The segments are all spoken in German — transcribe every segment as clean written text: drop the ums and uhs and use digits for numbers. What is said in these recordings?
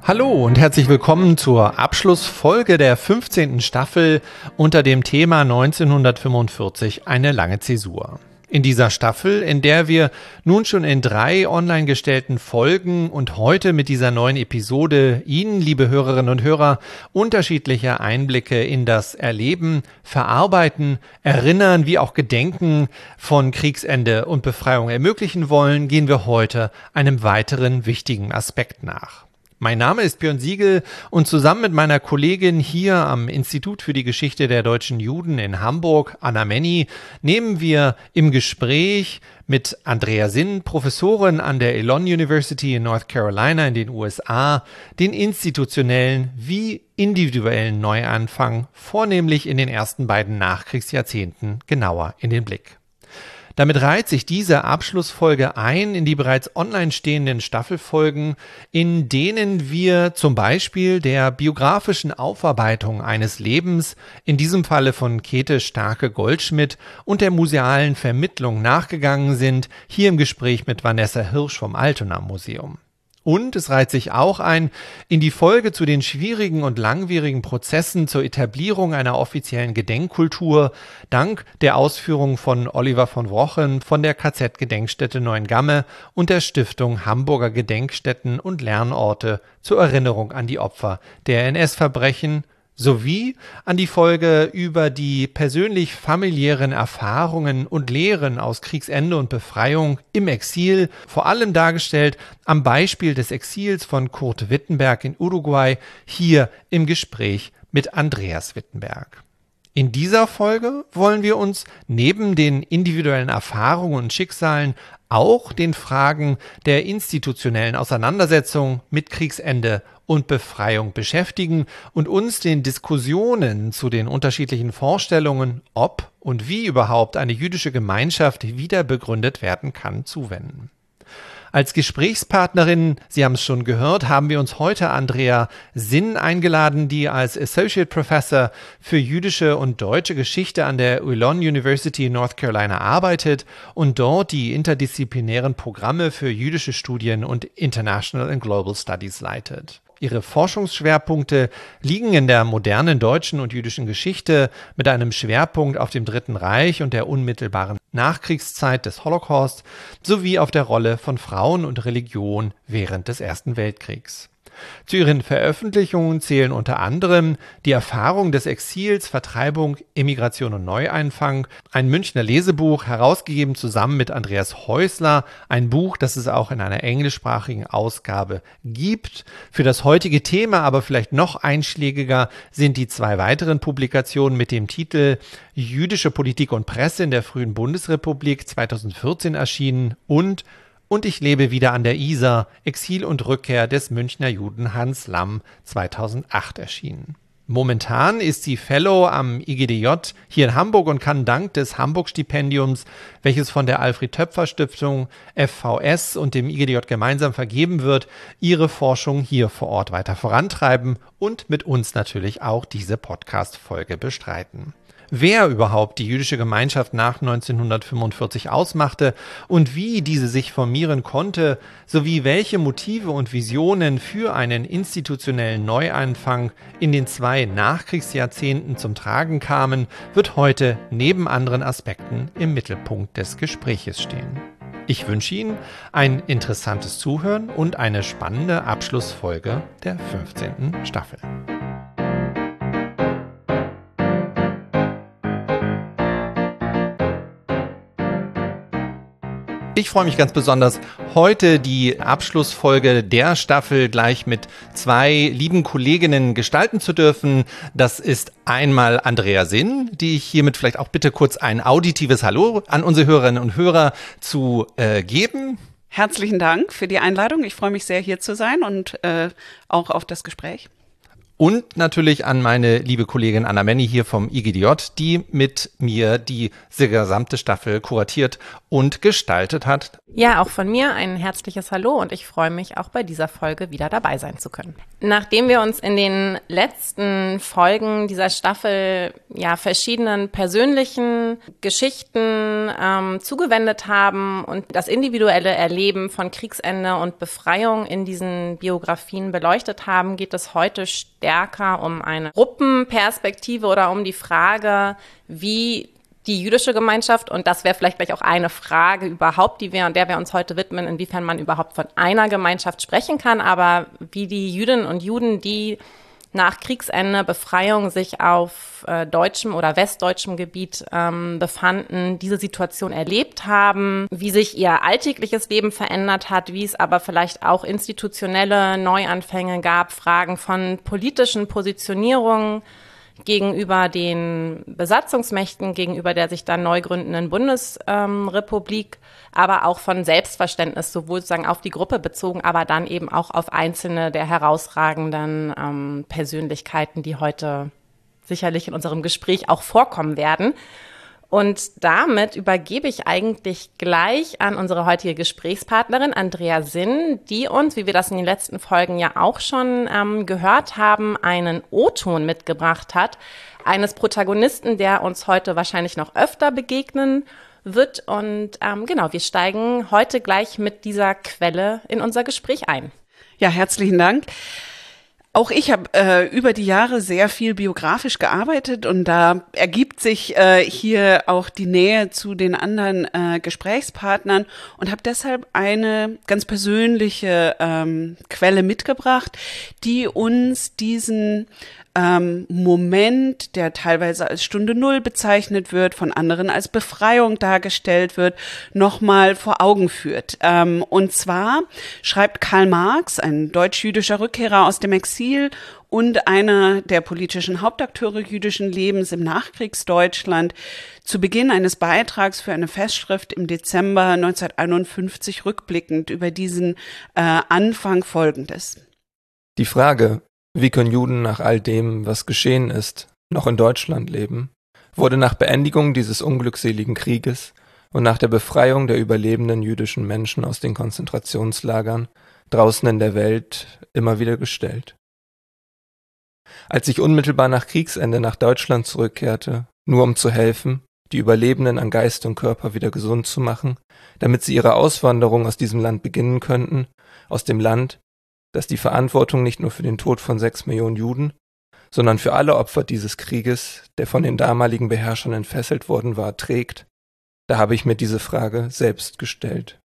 Hallo und herzlich willkommen zur Abschlussfolge der 15. Staffel unter dem Thema 1945 eine lange Zäsur. In dieser Staffel, in der wir nun schon in 3 online gestellten Folgen und heute mit dieser neuen Episode Ihnen, liebe Hörerinnen und Hörer, unterschiedliche Einblicke in das Erleben, Verarbeiten, Erinnern wie auch Gedenken von Kriegsende und Befreiung ermöglichen wollen, gehen wir heute einem weiteren wichtigen Aspekt nach. Mein Name ist Björn Siegel und zusammen mit meiner Kollegin hier am Institut für die Geschichte der deutschen Juden in Hamburg, Anna Menny, nehmen wir im Gespräch mit Andrea Sinn, Professorin an der Elon University in North Carolina in den USA, den institutionellen wie individuellen Neuanfang, vornehmlich in den ersten beiden Nachkriegsjahrzehnten, genauer in den Blick. Damit reiht sich diese Abschlussfolge ein in die bereits online stehenden Staffelfolgen, in denen wir zum Beispiel der biografischen Aufarbeitung eines Lebens, in diesem Falle von Käthe Starke-Goldschmidt, und der musealen Vermittlung nachgegangen sind, hier im Gespräch mit Vanessa Hirsch vom Altona Museum. Und es reiht sich auch ein in die Folge zu den schwierigen und langwierigen Prozessen zur Etablierung einer offiziellen Gedenkkultur dank der Ausführungen von Oliver von Wrochen von der KZ-Gedenkstätte Neuengamme und der Stiftung Hamburger Gedenkstätten und Lernorte zur Erinnerung an die Opfer der NS-Verbrechen sowie an die Folge über die persönlich familiären Erfahrungen und Lehren aus Kriegsende und Befreiung im Exil, vor allem dargestellt am Beispiel des Exils von Kurt Wittenberg in Uruguay, hier im Gespräch mit Andreas Wittenberg. In dieser Folge wollen wir uns neben den individuellen Erfahrungen und Schicksalen auch den Fragen der institutionellen Auseinandersetzung mit Kriegsende und Befreiung beschäftigen und uns den Diskussionen zu den unterschiedlichen Vorstellungen, ob und wie überhaupt eine jüdische Gemeinschaft wieder begründet werden kann, zuwenden. Als Gesprächspartnerin, Sie haben es schon gehört, haben wir uns heute Andrea Sinn eingeladen, die als Associate Professor für jüdische und deutsche Geschichte an der Elon University in North Carolina arbeitet und dort die interdisziplinären Programme für jüdische Studien und International and Global Studies leitet. Ihre Forschungsschwerpunkte liegen in der modernen deutschen und jüdischen Geschichte mit einem Schwerpunkt auf dem Dritten Reich und der unmittelbaren Nachkriegszeit des Holocaust sowie auf der Rolle von Frauen und Religion während des Ersten Weltkriegs. Zu ihren Veröffentlichungen zählen unter anderem die Erfahrung des Exils, Vertreibung, Emigration und Neueinfang, ein Münchner Lesebuch, herausgegeben zusammen mit Andreas Häusler, ein Buch, das es auch in einer englischsprachigen Ausgabe gibt. Für das heutige Thema, aber vielleicht noch einschlägiger, sind die 2 weiteren Publikationen mit dem Titel Jüdische Politik und Presse in der frühen Bundesrepublik 2014 erschienen und ich lebe wieder an der Isar, Exil und Rückkehr des Münchner Juden Hans Lamm 2008 erschienen. Momentan ist sie Fellow am IGDJ hier in Hamburg und kann dank des Hamburg-Stipendiums, welches von der Alfred-Töpfer-Stiftung, FVS und dem IGDJ gemeinsam vergeben wird, ihre Forschung hier vor Ort weiter vorantreiben und mit uns natürlich auch diese Podcast-Folge bestreiten. Wer überhaupt die jüdische Gemeinschaft nach 1945 ausmachte und wie diese sich formieren konnte, sowie welche Motive und Visionen für einen institutionellen Neuanfang in den 2 Nachkriegsjahrzehnten zum Tragen kamen, wird heute neben anderen Aspekten im Mittelpunkt des Gespräches stehen. Ich wünsche Ihnen ein interessantes Zuhören und eine spannende Abschlussfolge der 15. Staffel. Ich freue mich ganz besonders, heute die Abschlussfolge der Staffel gleich mit 2 lieben Kolleginnen gestalten zu dürfen. Das ist einmal Andrea Sinn, die ich hiermit vielleicht auch bitte kurz ein auditives Hallo an unsere Hörerinnen und Hörer zu geben. Herzlichen Dank für die Einladung. Ich freue mich sehr, hier zu sein und auch auf das Gespräch. Und natürlich an meine liebe Kollegin Anna Menny hier vom IGDJ, die mit mir die gesamte Staffel kuratiert und gestaltet hat. Ja, auch von mir ein herzliches Hallo und ich freue mich auch bei dieser Folge wieder dabei sein zu können. Nachdem wir uns in den letzten Folgen dieser Staffel verschiedenen persönlichen Geschichten zugewendet haben und das individuelle Erleben von Kriegsende und Befreiung in diesen Biografien beleuchtet haben, geht es heute stärker um eine Gruppenperspektive oder um die Frage, wie die jüdische Gemeinschaft, und das wäre vielleicht gleich auch eine Frage überhaupt, der wir uns heute widmen, inwiefern man überhaupt von einer Gemeinschaft sprechen kann, aber wie die Jüdinnen und Juden, die nach Kriegsende, Befreiung sich auf deutschem oder westdeutschem Gebiet befanden, diese Situation erlebt haben, wie sich ihr alltägliches Leben verändert hat, wie es aber vielleicht auch institutionelle Neuanfänge gab, Fragen von politischen Positionierungen gegenüber den Besatzungsmächten, gegenüber der sich dann neu gründenden Bundesrepublik, aber auch von Selbstverständnis, sowohl sozusagen auf die Gruppe bezogen, aber dann eben auch auf einzelne der herausragenden Persönlichkeiten, die heute sicherlich in unserem Gespräch auch vorkommen werden. Und damit übergebe ich eigentlich gleich an unsere heutige Gesprächspartnerin Andrea Sinn, die uns, wie wir das in den letzten Folgen ja auch schon gehört haben, einen O-Ton mitgebracht hat, eines Protagonisten, der uns heute wahrscheinlich noch öfter begegnen wird. Und wir steigen heute gleich mit dieser Quelle in unser Gespräch ein. Ja, herzlichen Dank. Auch ich habe über die Jahre sehr viel biografisch gearbeitet und da ergibt sich hier auch die Nähe zu den anderen Gesprächspartnern und habe deshalb eine ganz persönliche Quelle mitgebracht, die uns diesen Moment, der teilweise als Stunde Null bezeichnet wird, von anderen als Befreiung dargestellt wird, nochmal vor Augen führt. Und zwar schreibt Karl Marx, ein deutsch-jüdischer Rückkehrer aus dem Exil und einer der politischen Hauptakteure jüdischen Lebens im Nachkriegsdeutschland, zu Beginn eines Beitrags für eine Festschrift im Dezember 1951 rückblickend über diesen Anfang Folgendes. Die Frage, wie können Juden nach all dem, was geschehen ist, noch in Deutschland leben, wurde nach Beendigung dieses unglückseligen Krieges und nach der Befreiung der überlebenden jüdischen Menschen aus den Konzentrationslagern draußen in der Welt immer wieder gestellt. Als ich unmittelbar nach Kriegsende nach Deutschland zurückkehrte, nur um zu helfen, die Überlebenden an Geist und Körper wieder gesund zu machen, damit sie ihre Auswanderung aus diesem Land beginnen könnten, aus dem Land, das die Verantwortung nicht nur für den Tod von 6 Millionen Juden, sondern für alle Opfer dieses Krieges, der von den damaligen Beherrschern entfesselt worden war, trägt, da habe ich mir diese Frage selbst gestellt.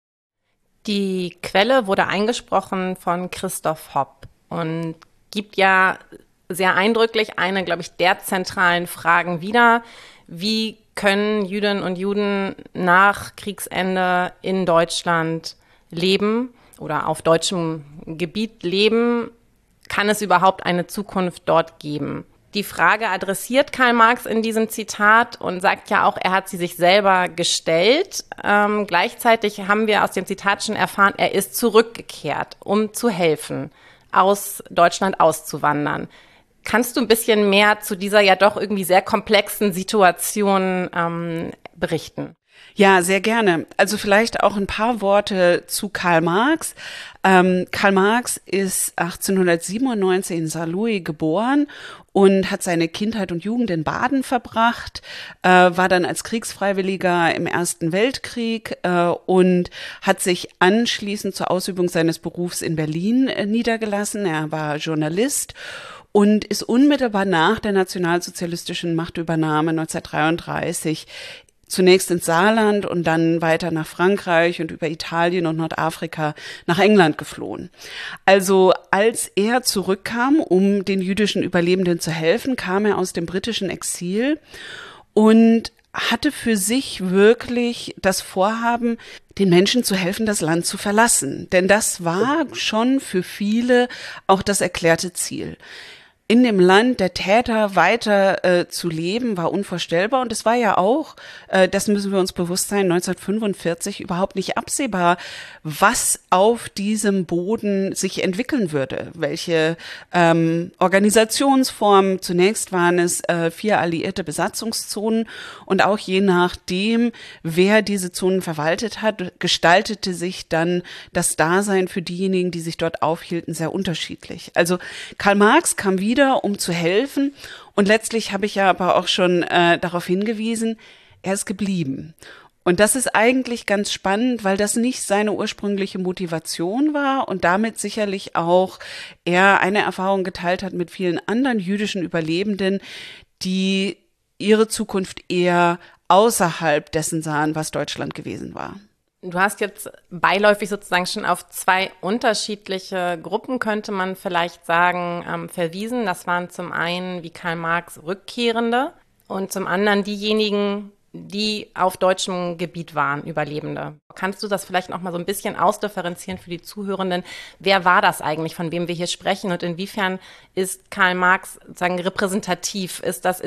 Die Quelle wurde eingesprochen von Christoph Hopp und gibt ja sehr eindrücklich eine, glaube ich, der zentralen Fragen wieder. Wie können Jüdinnen und Juden nach Kriegsende in Deutschland leben oder auf deutschem Gebiet leben? Kann es überhaupt eine Zukunft dort geben? Die Frage adressiert Karl Marx in diesem Zitat und sagt ja auch, er hat sie sich selber gestellt. Gleichzeitig haben wir aus dem Zitat schon erfahren, er ist zurückgekehrt, um zu helfen, aus Deutschland auszuwandern. Kannst du ein bisschen mehr zu dieser ja doch irgendwie sehr komplexen Situation berichten? Ja, sehr gerne. Also vielleicht auch ein paar Worte zu Karl Marx. Karl Marx ist 1897 in Saarlouis geboren und hat seine Kindheit und Jugend in Baden verbracht, war dann als Kriegsfreiwilliger im Ersten Weltkrieg und hat sich anschließend zur Ausübung seines Berufs in Berlin niedergelassen. Er war Journalist und ist unmittelbar nach der nationalsozialistischen Machtübernahme 1933 zunächst ins Saarland und dann weiter nach Frankreich und über Italien und Nordafrika nach England geflohen. Also als er zurückkam, um den jüdischen Überlebenden zu helfen, kam er aus dem britischen Exil und hatte für sich wirklich das Vorhaben, den Menschen zu helfen, das Land zu verlassen. Denn das war schon für viele auch das erklärte Ziel. in dem Land der Täter weiter zu leben, war unvorstellbar. Und es war ja auch, das müssen wir uns bewusst sein, 1945 überhaupt nicht absehbar, was auf diesem Boden sich entwickeln würde. Welche Organisationsformen, zunächst waren es 4 alliierte Besatzungszonen und auch je nachdem, wer diese Zonen verwaltet hat, gestaltete sich dann das Dasein für diejenigen, die sich dort aufhielten, sehr unterschiedlich. Also Karl Marx kam wieder, um zu helfen, und letztlich habe ich ja aber auch schon darauf hingewiesen, er ist geblieben. Und das ist eigentlich ganz spannend, weil das nicht seine ursprüngliche Motivation war und damit sicherlich auch er eine Erfahrung geteilt hat mit vielen anderen jüdischen Überlebenden, die ihre Zukunft eher außerhalb dessen sahen, was Deutschland gewesen war. Du hast jetzt beiläufig sozusagen schon auf 2 unterschiedliche Gruppen, könnte man vielleicht sagen, verwiesen. Das waren zum einen, wie Karl Marx, Rückkehrende und zum anderen diejenigen, die auf deutschem Gebiet waren, Überlebende. Kannst du das vielleicht noch mal so ein bisschen ausdifferenzieren für die Zuhörenden? Wer war das eigentlich, von wem wir hier sprechen, und inwiefern ist Karl Marx sozusagen repräsentativ?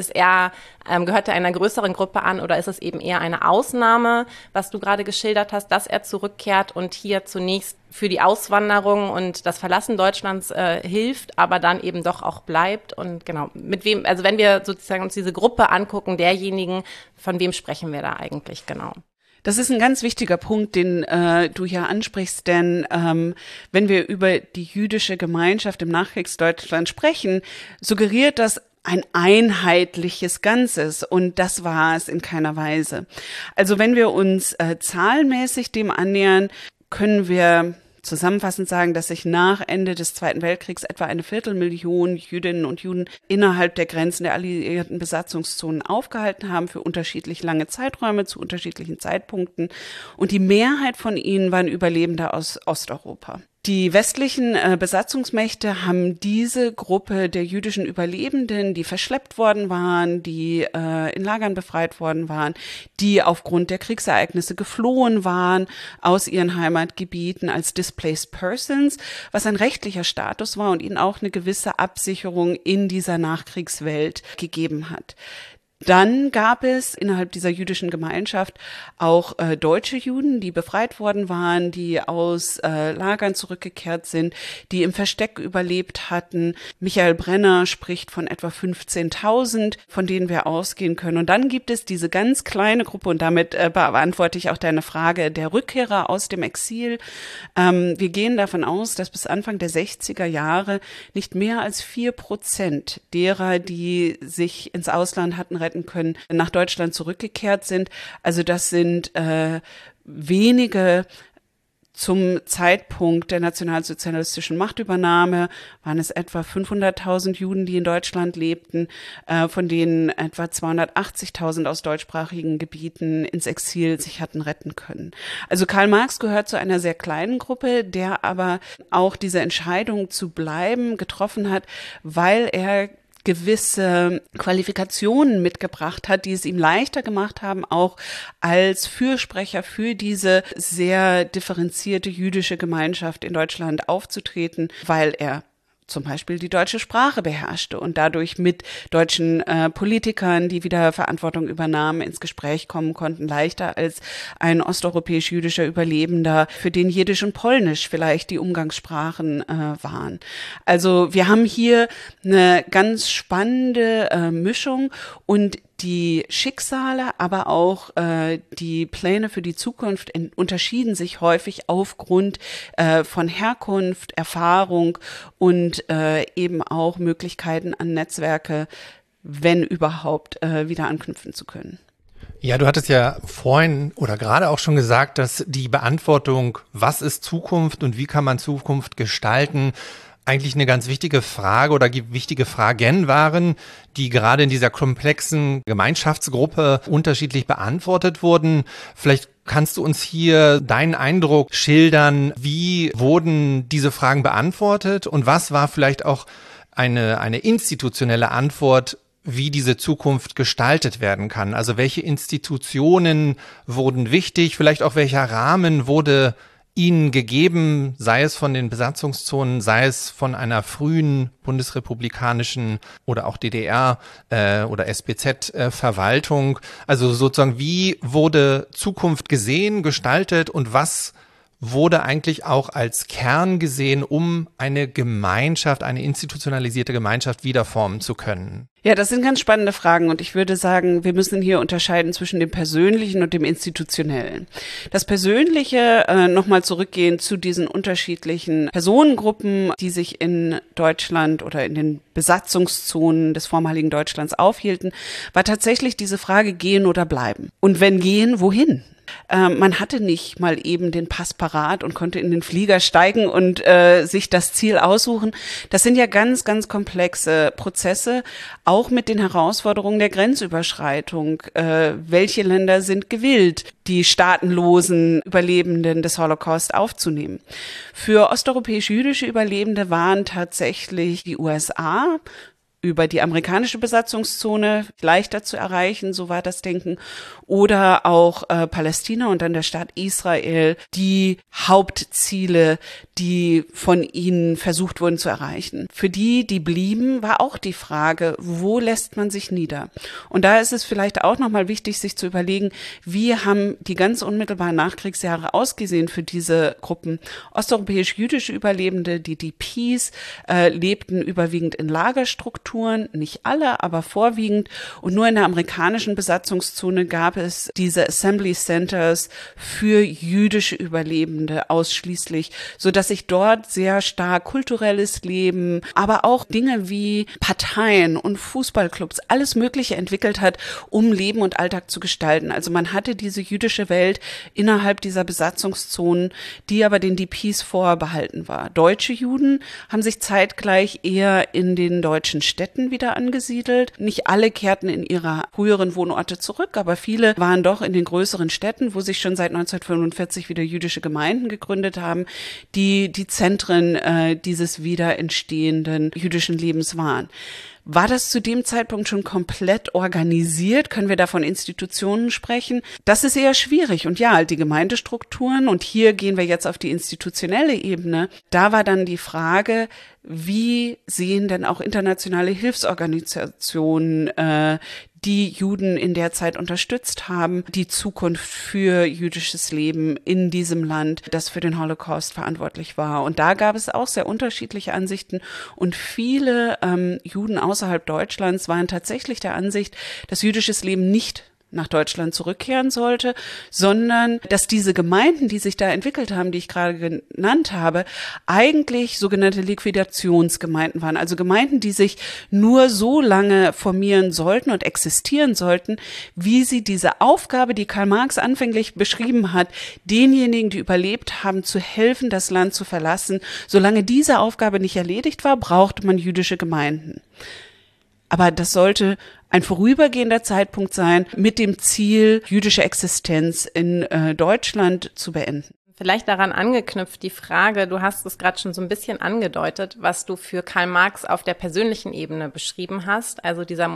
Gehört er einer größeren Gruppe an, oder ist es eben eher eine Ausnahme, was du gerade geschildert hast, dass er zurückkehrt und hier zunächst für die Auswanderung und das Verlassen Deutschlands hilft, aber dann eben doch auch bleibt? Und genau, mit wem, also wenn wir sozusagen uns diese Gruppe angucken, derjenigen, von wem sprechen wir da eigentlich genau? Das ist ein ganz wichtiger Punkt, den du hier ansprichst, denn wenn wir über die jüdische Gemeinschaft im Nachkriegsdeutschland sprechen, suggeriert das ein einheitliches Ganzes, und das war es in keiner Weise. Also wenn wir uns zahlenmäßig dem annähern, können wir zusammenfassend sagen, dass sich nach Ende des Zweiten Weltkriegs etwa 250.000 Jüdinnen und Juden innerhalb der Grenzen der alliierten Besatzungszonen aufgehalten haben für unterschiedlich lange Zeiträume zu unterschiedlichen Zeitpunkten. Und die Mehrheit von ihnen waren Überlebende aus Osteuropa. Die westlichen Besatzungsmächte haben diese Gruppe der jüdischen Überlebenden, die verschleppt worden waren, die in Lagern befreit worden waren, die aufgrund der Kriegsereignisse geflohen waren aus ihren Heimatgebieten als Displaced Persons, was ein rechtlicher Status war und ihnen auch eine gewisse Absicherung in dieser Nachkriegswelt gegeben hat. Dann gab es innerhalb dieser jüdischen Gemeinschaft auch deutsche Juden, die befreit worden waren, die aus Lagern zurückgekehrt sind, die im Versteck überlebt hatten. Michael Brenner spricht von etwa 15.000, von denen wir ausgehen können. Und dann gibt es diese ganz kleine Gruppe, und damit beantworte ich auch deine Frage, der Rückkehrer aus dem Exil. Wir gehen davon aus, dass bis Anfang der 60er Jahre nicht mehr als 4% derer, die sich ins Ausland hatten retten können, nach Deutschland zurückgekehrt sind. Also das sind wenige. Zum Zeitpunkt der nationalsozialistischen Machtübernahme waren es etwa 500.000 Juden, die in Deutschland lebten, von denen etwa 280.000 aus deutschsprachigen Gebieten ins Exil sich hatten retten können. Also Karl Marx gehört zu einer sehr kleinen Gruppe, der aber auch diese Entscheidung zu bleiben getroffen hat, weil er gewisse Qualifikationen mitgebracht hat, die es ihm leichter gemacht haben, auch als Fürsprecher für diese sehr differenzierte jüdische Gemeinschaft in Deutschland aufzutreten, weil er zum Beispiel die deutsche Sprache beherrschte und dadurch mit deutschen Politikern, die wieder Verantwortung übernahmen, ins Gespräch kommen konnten, leichter als ein osteuropäisch-jüdischer Überlebender, für den Jiddisch und Polnisch vielleicht die Umgangssprachen waren. Also wir haben hier eine ganz spannende Mischung, und die Schicksale, aber auch die Pläne für die Zukunft unterschieden sich häufig aufgrund von Herkunft, Erfahrung und eben auch Möglichkeiten an Netzwerke, wenn überhaupt, wieder anknüpfen zu können. Ja, du hattest ja vorhin oder gerade auch schon gesagt, dass die Beantwortung, was ist Zukunft und wie kann man Zukunft gestalten, eigentlich eine ganz wichtige Frage oder wichtige Fragen waren, die gerade in dieser komplexen Gemeinschaftsgruppe unterschiedlich beantwortet wurden. Vielleicht kannst du uns hier deinen Eindruck schildern, wie wurden diese Fragen beantwortet und was war vielleicht auch eine institutionelle Antwort, wie diese Zukunft gestaltet werden kann? Also welche Institutionen wurden wichtig, vielleicht auch welcher Rahmen wurde ihnen gegeben, sei es von den Besatzungszonen, sei es von einer frühen bundesrepublikanischen oder auch DDR oder SBZ-Verwaltung. Also sozusagen, wie wurde Zukunft gesehen, gestaltet und was wurde eigentlich auch als Kern gesehen, um eine Gemeinschaft, eine institutionalisierte Gemeinschaft wieder formen zu können? Ja, das sind ganz spannende Fragen und ich würde sagen, wir müssen hier unterscheiden zwischen dem Persönlichen und dem Institutionellen. Das Persönliche, nochmal zurückgehen zu diesen unterschiedlichen Personengruppen, die sich in Deutschland oder in den Besatzungszonen des vormaligen Deutschlands aufhielten, war tatsächlich diese Frage, gehen oder bleiben. Und wenn gehen, wohin? Man hatte nicht mal eben den Pass parat und konnte in den Flieger steigen und sich das Ziel aussuchen. Das sind ja ganz, ganz komplexe Prozesse, auch mit den Herausforderungen der Grenzüberschreitung. Welche Länder sind gewillt, die staatenlosen Überlebenden des Holocaust aufzunehmen? Für osteuropäisch-jüdische Überlebende waren tatsächlich die USA über die amerikanische Besatzungszone leichter zu erreichen, so war das Denken, oder auch Palästina und dann der Staat Israel, die Hauptziele, die von ihnen versucht wurden zu erreichen. Für die, die blieben, war auch die Frage, wo lässt man sich nieder? Und da ist es vielleicht auch nochmal wichtig, sich zu überlegen, wie haben die ganz unmittelbaren Nachkriegsjahre ausgesehen für diese Gruppen. Osteuropäisch-jüdische Überlebende, die DPs, lebten überwiegend in Lagerstrukturen, nicht alle, aber vorwiegend. Und nur in der amerikanischen Besatzungszone gab es diese Assembly Centers für jüdische Überlebende ausschließlich, so dass sich dort sehr stark kulturelles Leben, aber auch Dinge wie Parteien und Fußballclubs, alles Mögliche entwickelt hat, um Leben und Alltag zu gestalten. Also man hatte diese jüdische Welt innerhalb dieser Besatzungszonen, die aber den DPs vorbehalten war. Deutsche Juden haben sich zeitgleich eher in den deutschen Städten wieder angesiedelt. Nicht alle kehrten in ihre früheren Wohnorte zurück, aber viele waren doch in den größeren Städten, wo sich schon seit 1945 wieder jüdische Gemeinden gegründet haben, die Zentren dieses wieder entstehenden jüdischen Lebens waren. War das zu dem Zeitpunkt schon komplett organisiert? Können wir da von Institutionen sprechen? Das ist eher schwierig. Und ja, die Gemeindestrukturen, und hier gehen wir jetzt auf die institutionelle Ebene, da war dann die Frage, wie sehen denn auch internationale Hilfsorganisationen, die Juden in der Zeit unterstützt haben, die Zukunft für jüdisches Leben in diesem Land, das für den Holocaust verantwortlich war. Und da gab es auch sehr unterschiedliche Ansichten und viele Juden außerhalb Deutschlands waren tatsächlich der Ansicht, dass jüdisches Leben nicht nach Deutschland zurückkehren sollte, sondern dass diese Gemeinden, die sich da entwickelt haben, die ich gerade genannt habe, eigentlich sogenannte Liquidationsgemeinden waren. Also Gemeinden, die sich nur so lange formieren sollten und existieren sollten, wie sie diese Aufgabe, die Karl Marx anfänglich beschrieben hat, denjenigen, die überlebt haben, zu helfen, das Land zu verlassen. Solange diese Aufgabe nicht erledigt war, brauchte man jüdische Gemeinden. Aber das sollte ein vorübergehender Zeitpunkt sein, mit dem Ziel, jüdische Existenz in Deutschland zu beenden. Vielleicht daran angeknüpft die Frage, du hast es gerade schon so ein bisschen angedeutet, was du für Karl Marx auf der persönlichen Ebene beschrieben hast. Also dieser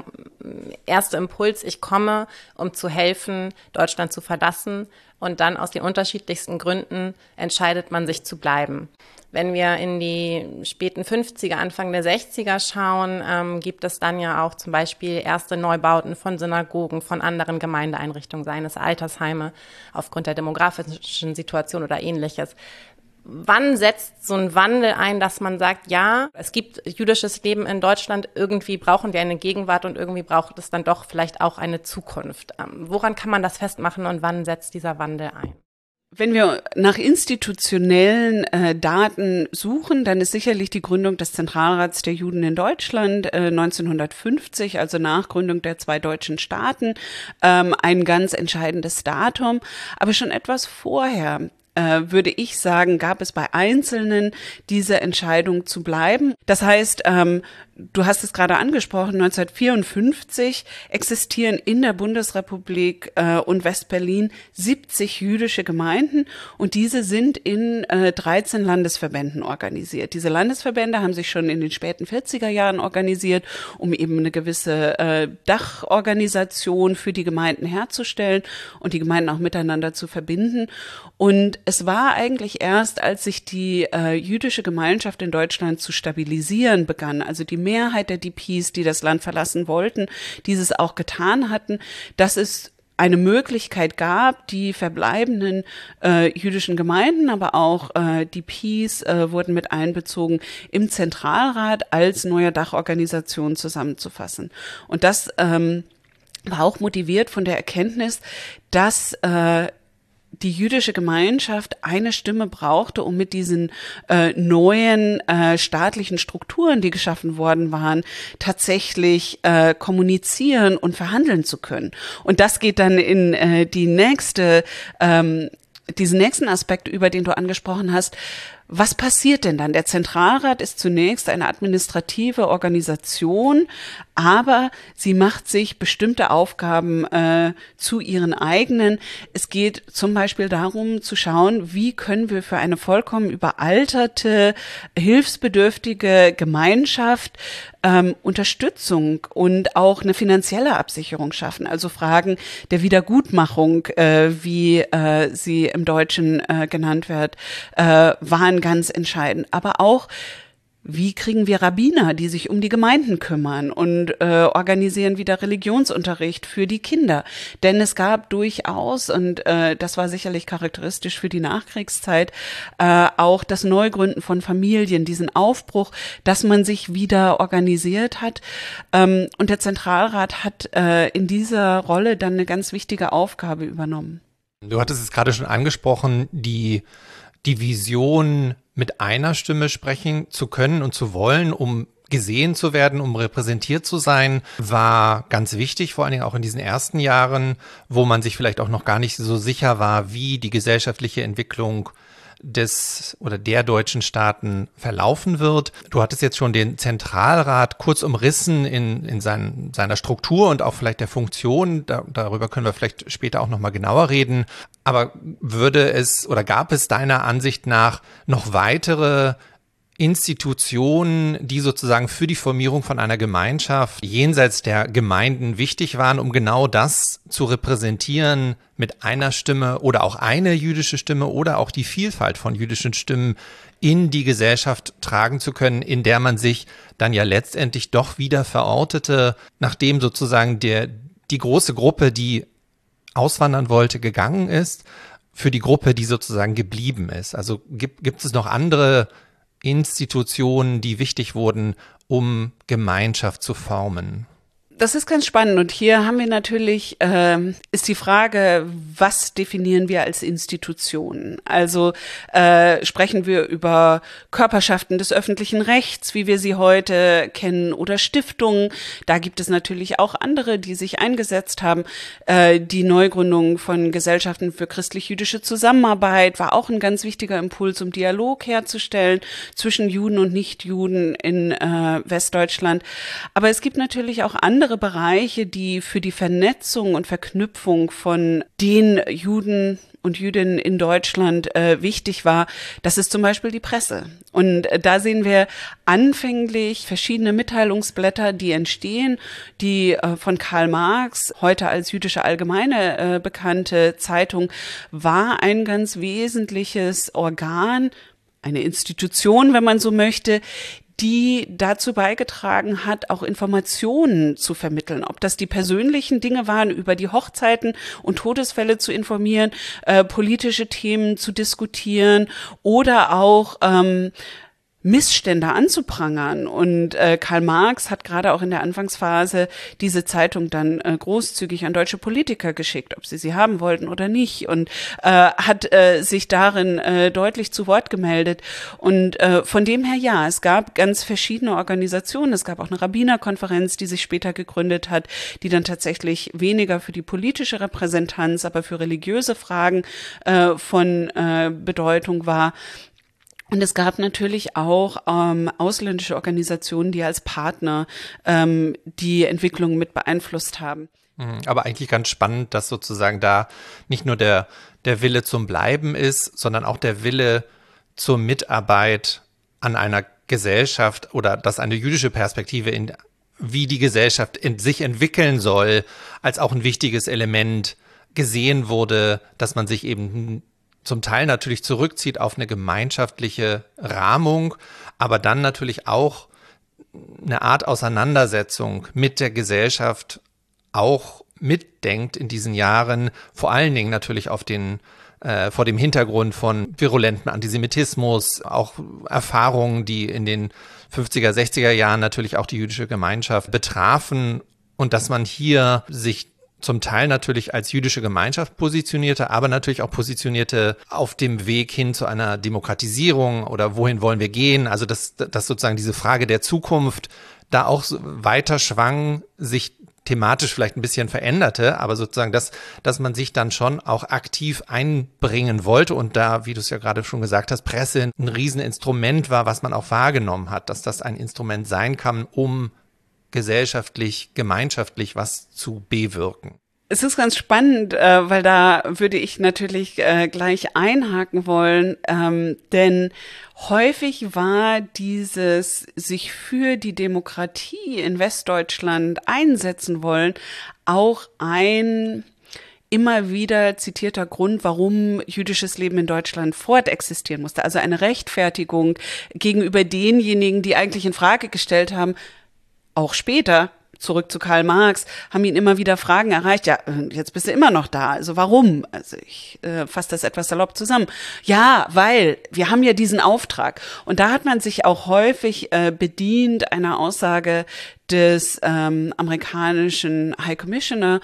erste Impuls, ich komme, um zu helfen, Deutschland zu verlassen. Und dann aus den unterschiedlichsten Gründen entscheidet man sich zu bleiben. Wenn wir in die späten 50er, Anfang der 60er schauen, gibt es dann ja auch zum Beispiel erste Neubauten von Synagogen, von anderen Gemeindeeinrichtungen, seien es Altersheime, aufgrund der demografischen Situation oder Ähnliches. Wann setzt so ein Wandel ein, dass man sagt, ja, es gibt jüdisches Leben in Deutschland, irgendwie brauchen wir eine Gegenwart und irgendwie braucht es dann doch vielleicht auch eine Zukunft. Woran kann man das festmachen und wann setzt dieser Wandel ein? Wenn wir nach institutionellen Daten suchen, dann ist sicherlich die Gründung des Zentralrats der Juden in Deutschland 1950, also nach Gründung der zwei deutschen Staaten, ein ganz entscheidendes Datum. Aber schon etwas vorher, würde ich sagen, gab es bei Einzelnen diese Entscheidung zu bleiben. Das heißt, du hast es gerade angesprochen, 1954 existieren in der Bundesrepublik und Westberlin 70 jüdische Gemeinden und diese sind in 13 Landesverbänden organisiert. Diese Landesverbände haben sich schon in den späten 40er Jahren organisiert, um eben eine gewisse Dachorganisation für die Gemeinden herzustellen und die Gemeinden auch miteinander zu verbinden. Und es war eigentlich erst, als sich die jüdische Gemeinschaft in Deutschland zu stabilisieren begann, also die Mehrheit der DPs, die das Land verlassen wollten, dieses auch getan hatten, dass es eine Möglichkeit gab, die verbleibenden jüdischen Gemeinden, aber auch DPs wurden mit einbezogen, im Zentralrat als neue Dachorganisation zusammenzufassen. Und das war auch motiviert von der Erkenntnis, dass die jüdische Gemeinschaft eine Stimme brauchte, um mit diesen neuen staatlichen Strukturen, die geschaffen worden waren, tatsächlich kommunizieren und verhandeln zu können. Und das geht dann in diesen nächsten Aspekt über, den du angesprochen hast. Was passiert denn dann? Der Zentralrat ist zunächst eine administrative Organisation, aber sie macht sich bestimmte Aufgaben zu ihren eigenen. Es geht zum Beispiel darum zu schauen, wie können wir für eine vollkommen überalterte, hilfsbedürftige Gemeinschaft Unterstützung und auch eine finanzielle Absicherung schaffen. Also Fragen der Wiedergutmachung, wie sie im Deutschen genannt wird, waren ganz entscheidend. Aber auch, wie kriegen wir Rabbiner, die sich um die Gemeinden kümmern und organisieren wieder Religionsunterricht für die Kinder? Denn es gab durchaus, und das war sicherlich charakteristisch für die Nachkriegszeit, auch das Neugründen von Familien, diesen Aufbruch, dass man sich wieder organisiert hat. Und der Zentralrat hat in dieser Rolle dann eine ganz wichtige Aufgabe übernommen. Du hattest es gerade schon angesprochen, die Vision, mit einer Stimme sprechen zu können und zu wollen, um gesehen zu werden, um repräsentiert zu sein, war ganz wichtig, vor allen Dingen auch in diesen ersten Jahren, wo man sich vielleicht auch noch gar nicht so sicher war, wie die gesellschaftliche Entwicklung des oder der deutschen Staaten verlaufen wird. Du hattest jetzt schon den Zentralrat kurz umrissen in seiner Struktur und auch vielleicht der Funktion. Darüber können wir vielleicht später auch nochmal genauer reden. Aber gab es deiner Ansicht nach noch weitere Institutionen, die sozusagen für die Formierung von einer Gemeinschaft jenseits der Gemeinden wichtig waren, um genau das zu repräsentieren, mit einer Stimme oder auch eine jüdische Stimme oder auch die Vielfalt von jüdischen Stimmen in die Gesellschaft tragen zu können, in der man sich dann ja letztendlich doch wieder verortete, nachdem sozusagen die große Gruppe, die auswandern wollte, gegangen ist, für die Gruppe, die sozusagen geblieben ist. Also gibt es noch andere Institutionen, die wichtig wurden, um Gemeinschaft zu formen? Das ist ganz spannend und hier haben wir natürlich, ist die Frage, was definieren wir als Institutionen? Also sprechen wir über Körperschaften des öffentlichen Rechts, wie wir sie heute kennen, oder Stiftungen. Da gibt es natürlich auch andere, die sich eingesetzt haben. Die Neugründung von Gesellschaften für christlich-jüdische Zusammenarbeit war auch ein ganz wichtiger Impuls, um Dialog herzustellen zwischen Juden und Nichtjuden in Westdeutschland. Aber es gibt natürlich auch andere Bereiche, die für die Vernetzung und Verknüpfung von den Juden und Jüdinnen in Deutschland wichtig war. Das ist zum Beispiel die Presse. Und da sehen wir anfänglich verschiedene Mitteilungsblätter, die entstehen, die von Karl Marx, heute als Jüdische Allgemeine bekannte Zeitung, war ein ganz wesentliches Organ, eine Institution, wenn man so möchte, die dazu beigetragen hat, auch Informationen zu vermitteln. Ob das die persönlichen Dinge waren, über die Hochzeiten und Todesfälle zu informieren, politische Themen zu diskutieren oder auch Missstände anzuprangern. Und Karl Marx hat gerade auch in der Anfangsphase diese Zeitung dann großzügig an deutsche Politiker geschickt, ob sie haben wollten oder nicht, und hat sich darin deutlich zu Wort gemeldet. Und von dem her, ja, es gab ganz verschiedene Organisationen. Es gab auch eine Rabbinerkonferenz, die sich später gegründet hat, die dann tatsächlich weniger für die politische Repräsentanz, aber für religiöse Fragen von Bedeutung war. Und es gab natürlich auch ausländische Organisationen, die als Partner die Entwicklung mit beeinflusst haben. Aber eigentlich ganz spannend, dass sozusagen da nicht nur der Wille zum Bleiben ist, sondern auch der Wille zur Mitarbeit an einer Gesellschaft oder dass eine jüdische Perspektive wie die Gesellschaft sich entwickeln soll, als auch ein wichtiges Element gesehen wurde, dass man sich eben zum Teil natürlich zurückzieht auf eine gemeinschaftliche Rahmung, aber dann natürlich auch eine Art Auseinandersetzung mit der Gesellschaft auch mitdenkt in diesen Jahren, vor allen Dingen natürlich vor dem Hintergrund von virulentem Antisemitismus, auch Erfahrungen, die in den 50er, 60er Jahren natürlich auch die jüdische Gemeinschaft betrafen und dass man hier sich zum Teil natürlich als jüdische Gemeinschaft positionierte, aber natürlich auch positionierte auf dem Weg hin zu einer Demokratisierung oder wohin wollen wir gehen. Also dass sozusagen diese Frage der Zukunft da auch weiter schwang, sich thematisch vielleicht ein bisschen veränderte, aber sozusagen, dass man sich dann schon auch aktiv einbringen wollte und da, wie du es ja gerade schon gesagt hast, Presse ein Rieseninstrument war, was man auch wahrgenommen hat, dass das ein Instrument sein kann, um gesellschaftlich, gemeinschaftlich was zu bewirken. Es ist ganz spannend, weil da würde ich natürlich gleich einhaken wollen, denn häufig war dieses sich für die Demokratie in Westdeutschland einsetzen wollen auch ein immer wieder zitierter Grund, warum jüdisches Leben in Deutschland fortexistieren musste. Also eine Rechtfertigung gegenüber denjenigen, die eigentlich in Frage gestellt haben, auch später, zurück zu Karl Marx, haben ihn immer wieder Fragen erreicht. Ja, jetzt bist du immer noch da. Also warum? Also ich fasse das etwas salopp zusammen. Ja, weil wir haben ja diesen Auftrag. Und da hat man sich auch häufig bedient einer Aussage des amerikanischen High Commissioner,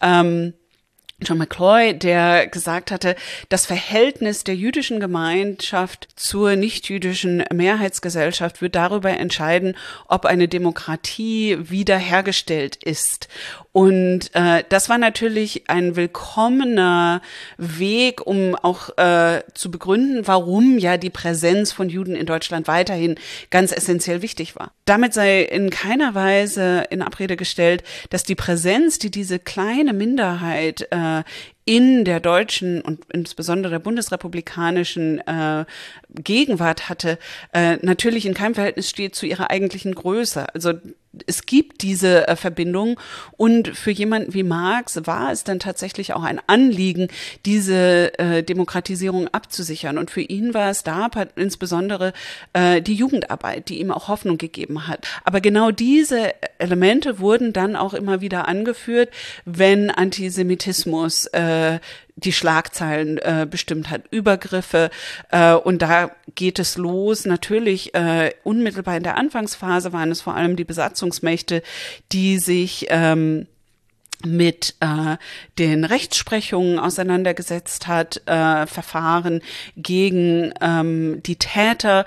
John McCloy, der gesagt hatte, das Verhältnis der jüdischen Gemeinschaft zur nichtjüdischen Mehrheitsgesellschaft wird darüber entscheiden, ob eine Demokratie wiederhergestellt ist. Und das war natürlich ein willkommener Weg, um auch zu begründen, warum ja die Präsenz von Juden in Deutschland weiterhin ganz essentiell wichtig war. Damit sei in keiner Weise in Abrede gestellt, dass die Präsenz, die diese kleine Minderheit in der deutschen und insbesondere der bundesrepublikanischen Gegenwart hatte, natürlich in keinem Verhältnis steht zu ihrer eigentlichen Größe. Also es gibt diese Verbindung und für jemanden wie Marx war es dann tatsächlich auch ein Anliegen, diese Demokratisierung abzusichern. Und für ihn war es da insbesondere die Jugendarbeit, die ihm auch Hoffnung gegeben hat. Aber genau diese Elemente wurden dann auch immer wieder angeführt, wenn Antisemitismus die Schlagzeilen bestimmt hat, Übergriffe, und da geht es los. Natürlich unmittelbar in der Anfangsphase waren es vor allem die Besatzungsmächte, die sich mit den Rechtsprechungen auseinandergesetzt hat, Verfahren gegen die Täter.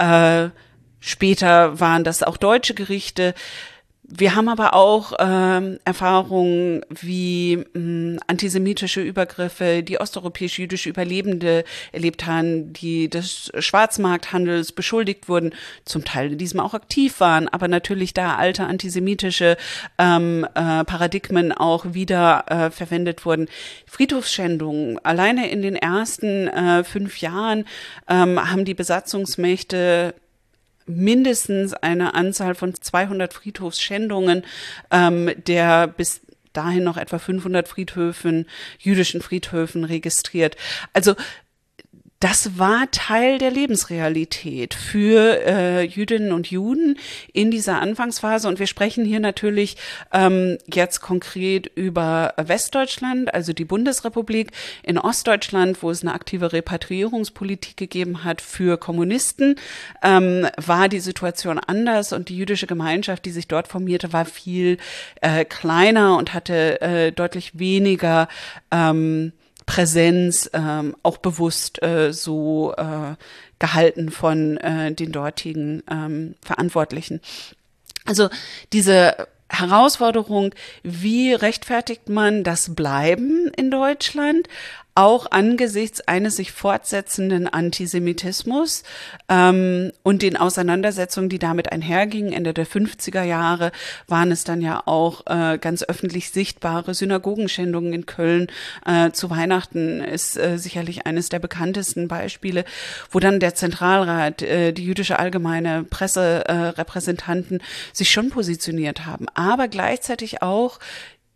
Später waren das auch deutsche Gerichte. Wir haben aber auch Erfahrungen wie antisemitische Übergriffe, die osteuropäisch-jüdische Überlebende erlebt haben, die des Schwarzmarkthandels beschuldigt wurden, zum Teil in diesem auch aktiv waren, aber natürlich da alte antisemitische Paradigmen auch wieder verwendet wurden. Friedhofsschändungen, alleine in den ersten 5 Jahren haben die Besatzungsmächte mindestens eine Anzahl von 200 Friedhofsschändungen, der bis dahin noch etwa 500 jüdischen Friedhöfen registriert. Also das war Teil der Lebensrealität für Jüdinnen und Juden in dieser Anfangsphase. Und wir sprechen hier natürlich jetzt konkret über Westdeutschland, also die Bundesrepublik. In Ostdeutschland, wo es eine aktive Repatriierungspolitik gegeben hat für Kommunisten, war die Situation anders. Und die jüdische Gemeinschaft, die sich dort formierte, war viel kleiner und hatte deutlich weniger Präsenz, auch bewusst so gehalten von den dortigen Verantwortlichen. Also diese Herausforderung, wie rechtfertigt man das Bleiben in Deutschland, auch angesichts eines sich fortsetzenden Antisemitismus und den Auseinandersetzungen, die damit einhergingen. Ende der 50er Jahre waren es dann ja auch ganz öffentlich sichtbare Synagogenschändungen in Köln. Zu Weihnachten ist sicherlich eines der bekanntesten Beispiele, wo dann der Zentralrat, die jüdische allgemeine Presserepräsentanten sich schon positioniert haben, aber gleichzeitig auch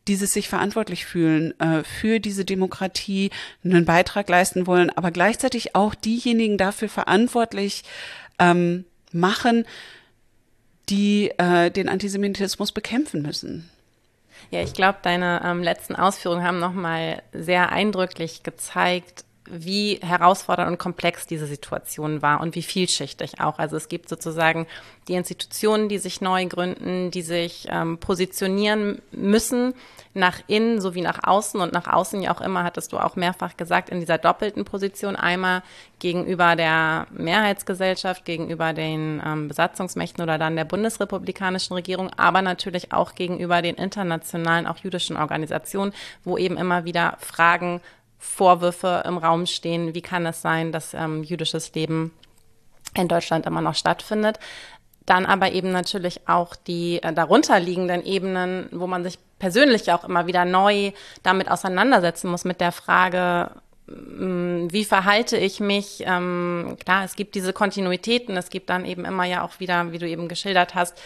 dieses sich verantwortlich fühlen für diese Demokratie, einen Beitrag leisten wollen, aber gleichzeitig auch diejenigen dafür verantwortlich machen, die den Antisemitismus bekämpfen müssen. Ja, ich glaube, deine letzten Ausführungen haben nochmal sehr eindrücklich gezeigt, wie herausfordernd und komplex diese Situation war und wie vielschichtig auch. Also es gibt sozusagen die Institutionen, die sich neu gründen, die sich positionieren müssen, nach innen sowie nach außen. Und nach außen ja auch immer, hattest du auch mehrfach gesagt, in dieser doppelten Position. Einmal gegenüber der Mehrheitsgesellschaft, gegenüber den Besatzungsmächten oder dann der bundesrepublikanischen Regierung, aber natürlich auch gegenüber den internationalen, auch jüdischen Organisationen, wo eben immer wieder Fragen, Vorwürfe im Raum stehen, wie kann es sein, dass jüdisches Leben in Deutschland immer noch stattfindet. Dann aber eben natürlich auch die darunterliegenden Ebenen, wo man sich persönlich auch immer wieder neu damit auseinandersetzen muss, mit der Frage, wie verhalte ich mich? Klar, es gibt diese Kontinuitäten, es gibt dann eben immer ja auch wieder, wie du eben geschildert hast,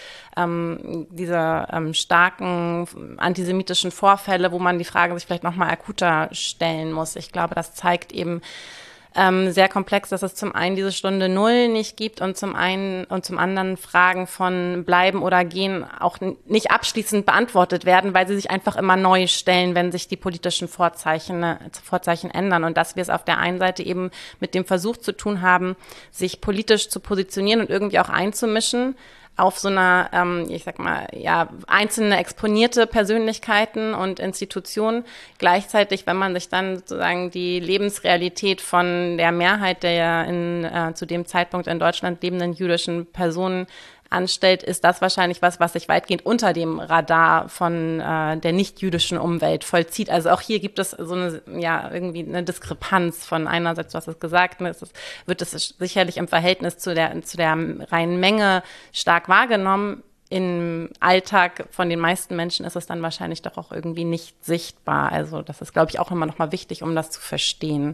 diese starken antisemitischen Vorfälle, wo man die Frage sich vielleicht nochmal akuter stellen muss. Ich glaube, das zeigt eben sehr komplex, dass es zum einen diese Stunde Null nicht gibt und zum anderen Fragen von Bleiben oder Gehen auch nicht abschließend beantwortet werden, weil sie sich einfach immer neu stellen, wenn sich die politischen Vorzeichen ändern. Und dass wir es auf der einen Seite eben mit dem Versuch zu tun haben, sich politisch zu positionieren und irgendwie auch einzumischen, auf so einer, ich sag mal, ja, einzelne exponierte Persönlichkeiten und Institutionen. Gleichzeitig, wenn man sich dann sozusagen die Lebensrealität von der Mehrheit der zu dem Zeitpunkt in Deutschland lebenden jüdischen Personen anstellt, ist das wahrscheinlich was sich weitgehend unter dem Radar von der nicht-jüdischen Umwelt vollzieht. Also auch hier gibt es so eine, ja, irgendwie eine Diskrepanz von einerseits, du hast es gesagt, wird es sicherlich im Verhältnis zu der reinen Menge stark wahrgenommen. Im Alltag von den meisten Menschen ist es dann wahrscheinlich doch auch irgendwie nicht sichtbar. Also das ist, glaube ich, auch immer noch mal wichtig, um das zu verstehen.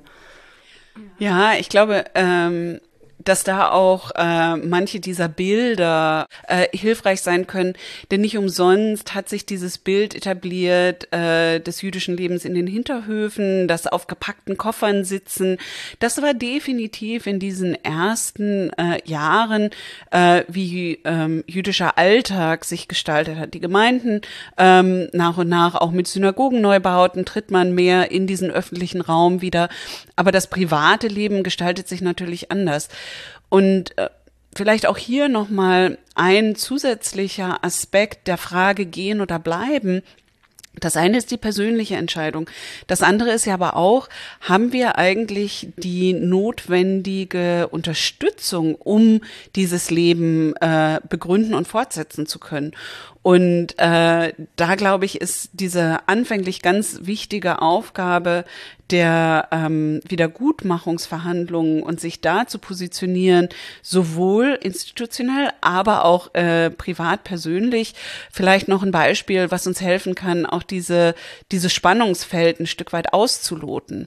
Ja, ich glaube, dass da auch manche dieser Bilder hilfreich sein können. Denn nicht umsonst hat sich dieses Bild etabliert des jüdischen Lebens in den Hinterhöfen, das auf gepackten Koffern sitzen. Das war definitiv in diesen ersten Jahren, wie jüdischer Alltag sich gestaltet hat. Die Gemeinden nach und nach auch mit Synagogenneubauten tritt man mehr in diesen öffentlichen Raum wieder. Aber das private Leben gestaltet sich natürlich anders. Und vielleicht auch hier nochmal ein zusätzlicher Aspekt der Frage gehen oder bleiben. Das eine ist die persönliche Entscheidung. Das andere ist ja aber auch, haben wir eigentlich die notwendige Unterstützung, um dieses Leben begründen und fortsetzen zu können? Und da, glaube ich, ist diese anfänglich ganz wichtige Aufgabe der Wiedergutmachungsverhandlungen und sich da zu positionieren, sowohl institutionell, aber auch privat, persönlich. Vielleicht noch ein Beispiel, was uns helfen kann, auch dieses Spannungsfeld ein Stück weit auszuloten.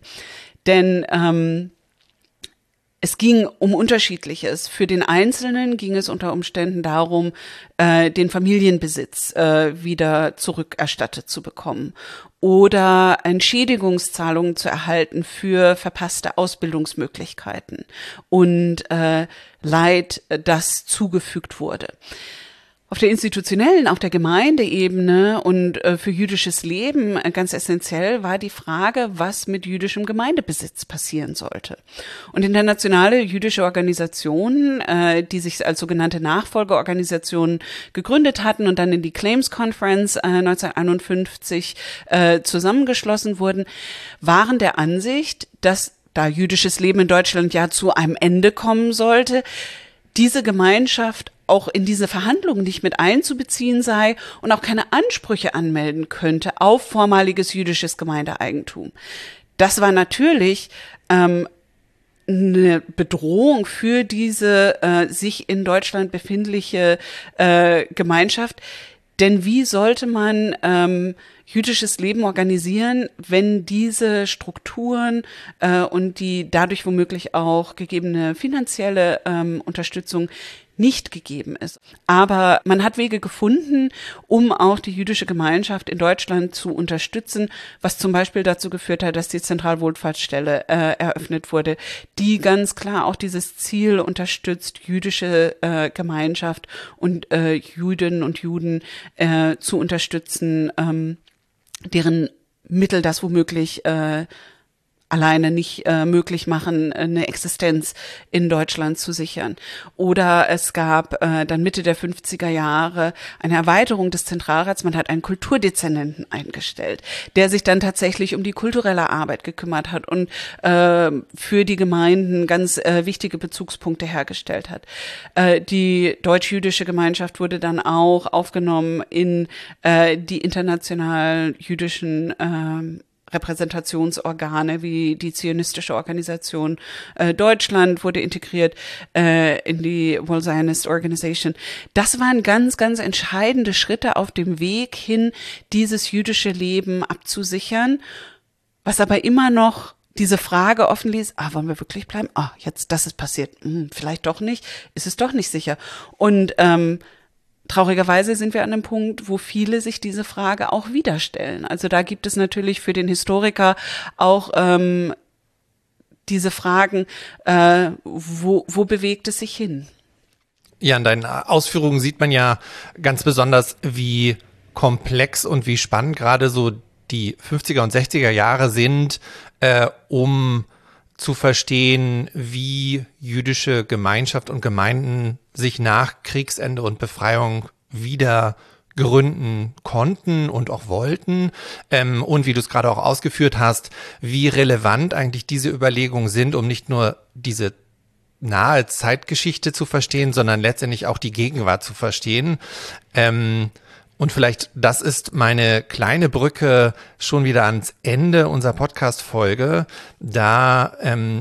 Denn es ging um Unterschiedliches. Für den Einzelnen ging es unter Umständen darum, den Familienbesitz wieder zurückerstattet zu bekommen oder Entschädigungszahlungen zu erhalten für verpasste Ausbildungsmöglichkeiten und Leid, das zugefügt wurde. Auf der institutionellen, auf der Gemeindeebene und für jüdisches Leben ganz essentiell war die Frage, was mit jüdischem Gemeindebesitz passieren sollte. Und internationale jüdische Organisationen, die sich als sogenannte Nachfolgeorganisationen gegründet hatten und dann in die Claims Conference 1951 zusammengeschlossen wurden, waren der Ansicht, dass, da jüdisches Leben in Deutschland ja zu einem Ende kommen sollte, diese Gemeinschaft auch in diese Verhandlungen nicht mit einzubeziehen sei und auch keine Ansprüche anmelden könnte auf vormaliges jüdisches Gemeindeeigentum. Das war natürlich eine Bedrohung für diese sich in Deutschland befindliche Gemeinschaft. Denn wie sollte man jüdisches Leben organisieren, wenn diese Strukturen und die dadurch womöglich auch gegebene finanzielle Unterstützung nicht gegeben ist. Aber man hat Wege gefunden, um auch die jüdische Gemeinschaft in Deutschland zu unterstützen, was zum Beispiel dazu geführt hat, dass die Zentralwohlfahrtsstelle eröffnet wurde, die ganz klar auch dieses Ziel unterstützt, jüdische Gemeinschaft und Jüdinnen und Juden zu unterstützen, deren Mittel das womöglich alleine nicht möglich machen, eine Existenz in Deutschland zu sichern. Oder es gab dann Mitte der 50er Jahre eine Erweiterung des Zentralrats. Man hat einen Kulturdezernenten eingestellt, der sich dann tatsächlich um die kulturelle Arbeit gekümmert hat und für die Gemeinden ganz wichtige Bezugspunkte hergestellt hat. Die deutsch-jüdische Gemeinschaft wurde dann auch aufgenommen in die internationalen jüdischen Repräsentationsorgane wie die zionistische Organisation Deutschland wurde integriert in die World Zionist Organization. Das waren ganz, ganz entscheidende Schritte auf dem Weg hin, dieses jüdische Leben abzusichern, was aber immer noch diese Frage offen ließ, wollen wir wirklich bleiben? Jetzt, das ist passiert. Vielleicht doch nicht. Ist es doch nicht sicher. Und traurigerweise sind wir an einem Punkt, wo viele sich diese Frage auch wieder stellen. Also da gibt es natürlich für den Historiker auch diese Fragen, wo bewegt es sich hin? Ja, in deinen Ausführungen sieht man ja ganz besonders, wie komplex und wie spannend gerade so die 50er und 60er Jahre sind, um zu verstehen, wie jüdische Gemeinschaft und Gemeinden sich nach Kriegsende und Befreiung wieder gründen konnten und auch wollten. Und wie du es gerade auch ausgeführt hast, wie relevant eigentlich diese Überlegungen sind, um nicht nur diese nahe Zeitgeschichte zu verstehen, sondern letztendlich auch die Gegenwart zu verstehen. Und vielleicht, das ist meine kleine Brücke schon wieder ans Ende unserer Podcast-Folge, da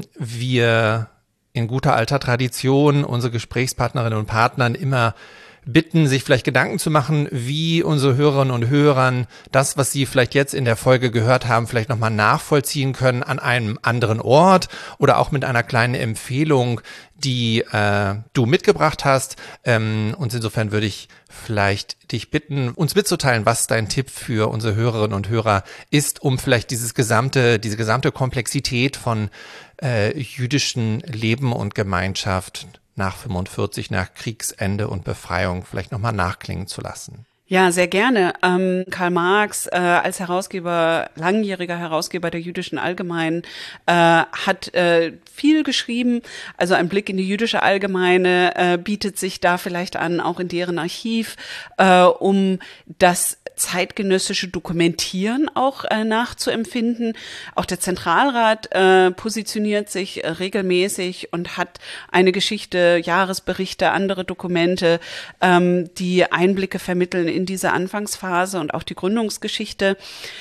wir in guter alter Tradition unsere Gesprächspartnerinnen und Partnern immer bitten, sich vielleicht Gedanken zu machen, wie unsere Hörerinnen und Hörer das, was sie vielleicht jetzt in der Folge gehört haben, vielleicht nochmal nachvollziehen können an einem anderen Ort oder auch mit einer kleinen Empfehlung, die du mitgebracht hast. Und insofern würde ich vielleicht dich bitten, uns mitzuteilen, was dein Tipp für unsere Hörerinnen und Hörer ist, um vielleicht diese gesamte Komplexität von jüdischen Leben und Gemeinschaft nach 45, nach Kriegsende und Befreiung vielleicht nochmal nachklingen zu lassen. Ja, sehr gerne. Karl Marx als Herausgeber, langjähriger Herausgeber der Jüdischen Allgemeinen, hat viel geschrieben. Also ein Blick in die Jüdische Allgemeine bietet sich da vielleicht an, auch in deren Archiv, um das zeitgenössische Dokumentieren auch nachzuempfinden. Auch der Zentralrat positioniert sich regelmäßig und hat eine Geschichte, Jahresberichte, andere Dokumente, die Einblicke vermitteln in diese Anfangsphase und auch die Gründungsgeschichte.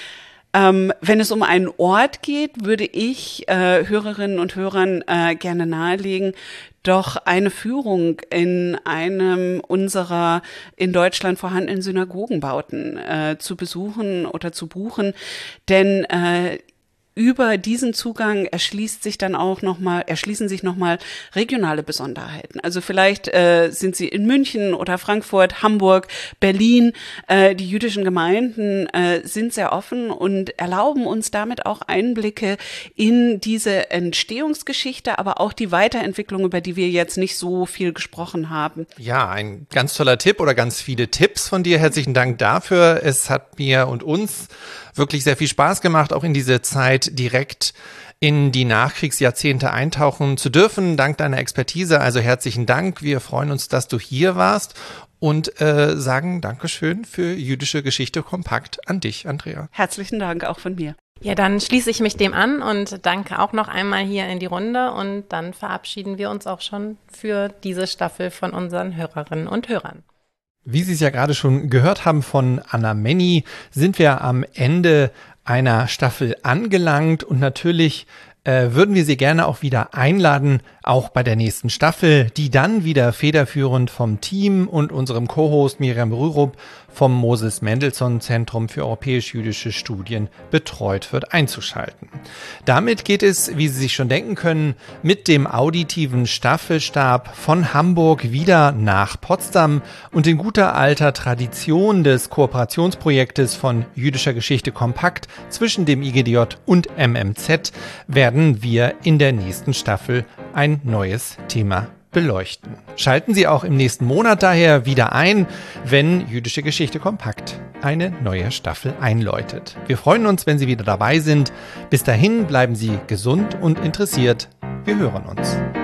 Wenn es um einen Ort geht, würde ich Hörerinnen und Hörern gerne nahelegen, doch eine Führung in einem unserer in Deutschland vorhandenen Synagogenbauten zu besuchen oder zu buchen, denn über diesen Zugang erschließen sich nochmal regionale Besonderheiten. Also vielleicht sind sie in München oder Frankfurt, Hamburg, Berlin. Die jüdischen Gemeinden sind sehr offen und erlauben uns damit auch Einblicke in diese Entstehungsgeschichte, aber auch die Weiterentwicklung, über die wir jetzt nicht so viel gesprochen haben. Ja, ein ganz toller Tipp oder ganz viele Tipps von dir. Herzlichen Dank dafür. Es hat mir und uns wirklich sehr viel Spaß gemacht, auch in diese Zeit direkt in die Nachkriegsjahrzehnte eintauchen zu dürfen, dank deiner Expertise. Also herzlichen Dank. Wir freuen uns, dass du hier warst und sagen Dankeschön für Jüdische Geschichte kompakt an dich, Andrea. Herzlichen Dank auch von mir. Ja, dann schließe ich mich dem an und danke auch noch einmal hier in die Runde und dann verabschieden wir uns auch schon für diese Staffel von unseren Hörerinnen und Hörern. Wie Sie es ja gerade schon gehört haben von Anna Menny, sind wir am Ende einer Staffel angelangt und natürlich würden wir Sie gerne auch wieder einladen, auch bei der nächsten Staffel, die dann wieder federführend vom Team und unserem Co-Host Miriam Rürup vom Moses Mendelssohn Zentrum für europäisch-jüdische Studien betreut wird, einzuschalten. Damit geht es, wie Sie sich schon denken können, mit dem auditiven Staffelstab von Hamburg wieder nach Potsdam und in guter alter Tradition des Kooperationsprojektes von Jüdischer Geschichte Kompakt zwischen dem IGDJ und MMZ werden wir in der nächsten Staffel ein neues Thema beleuchten. Schalten Sie auch im nächsten Monat daher wieder ein, wenn Jüdische Geschichte Kompakt eine neue Staffel einläutet. Wir freuen uns, wenn Sie wieder dabei sind. Bis dahin bleiben Sie gesund und interessiert. Wir hören uns.